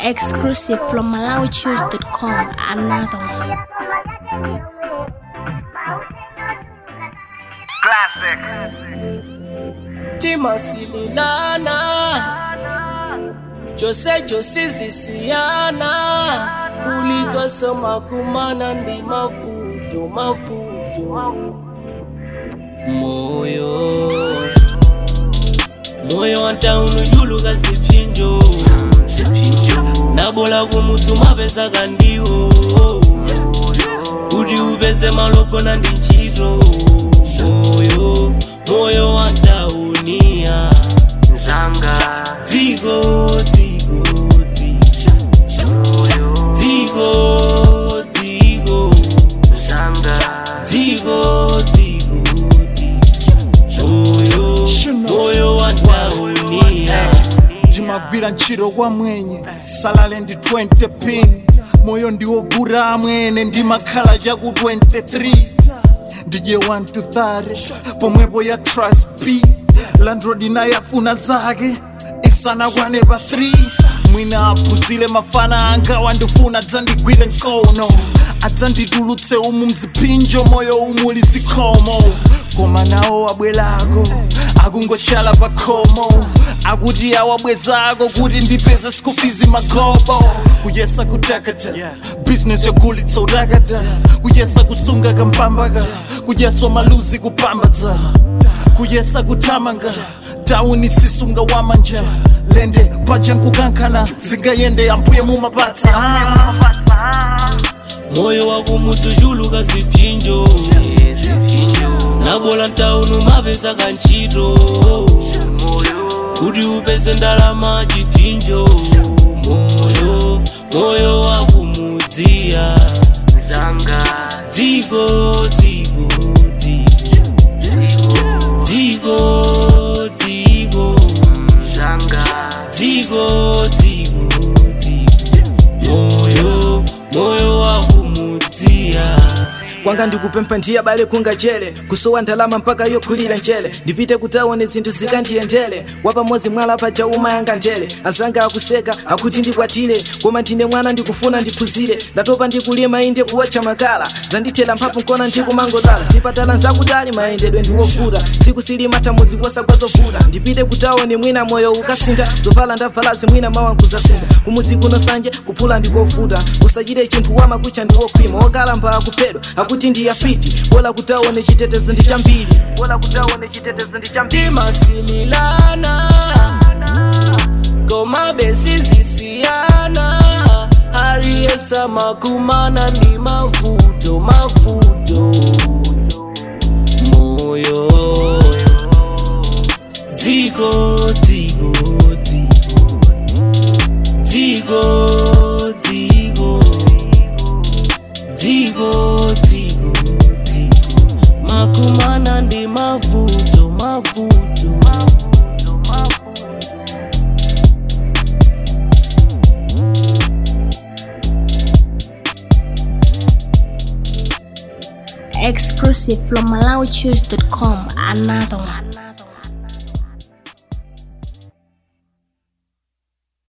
Exclusive from MalawiChoose.com. Another one. Classic. Timasililana Jose zisiana kuliko soma kumana ndi mavuto moyo wanta unujuluka zipinjo nabola kumutuma pesa kandiwo kuti upeze maloko na ndi ntchito moyo wanta unia Zanga Digo Zanga moyo wanta unia Ndimagwira ntchito kwa mwenye salale ndi 20 pin moyo ndiwovura amwene ndimakhala chaku 23 ndije 1 to 30 pomwepo ya trust p landlord naye afuna zake isana kwane pa 3 mwina aphuzile mafana anga wandifuna dzandigwire nkono adzanditulutse umu mzipinjo moyo umuli zikhomo koma nawo abwelako akungoshala pakhomo akuti awabwezako kuti ndipeze sikufizi magobo kuyesa kutakata business yogulitsa utakata kuyesa kusunga kampambaka kuyesa maluzi kupambaza kuyesa kutamanga tauni sisunga wamanja lende paja nkukankana zingayende ambuye mumapatsa moyo wakumutujuluka zipinjo nabola ntaunu mapesa kanchito kuti upeze ndalama chipinjo moyo wakumudzia Zanga Digo Zanga moyo wakumudzia kwanga ndikupempha ndiye bale kungachele kusowa ndalama mpaka yokulira njele ndipite kutaone zinthu zikandiyendele wapamodzi mwala paja umayanga ndele azanga akuseka akuti ndikwatire koma ndine mwana ndikufuna ndiphunzire ndatopa ndikulima inde kuwatcha makala zandithela mphapu nkona ndikumangodala zipatala nzakutali mayendedwe ndiwovuta tsiku silimata mudzi kwasagwazovuta ndipite kutaone mwina moyo ukasinda zovala ndavalazi mwina mawankuzasinda kumuzi kuno sanje kuphula ndikovuta usachite chinthu wamakucha ndiwokhwima wokalamba akuphedwa akuti ndiyafiti bola kutaone chitetezo ndi chambiri timasililana koma besi zisiyana hariyesa makumana ndi mavuto moyo Digo makumana ndi mavuto Exclusive from MalawiChoose.com. Another one.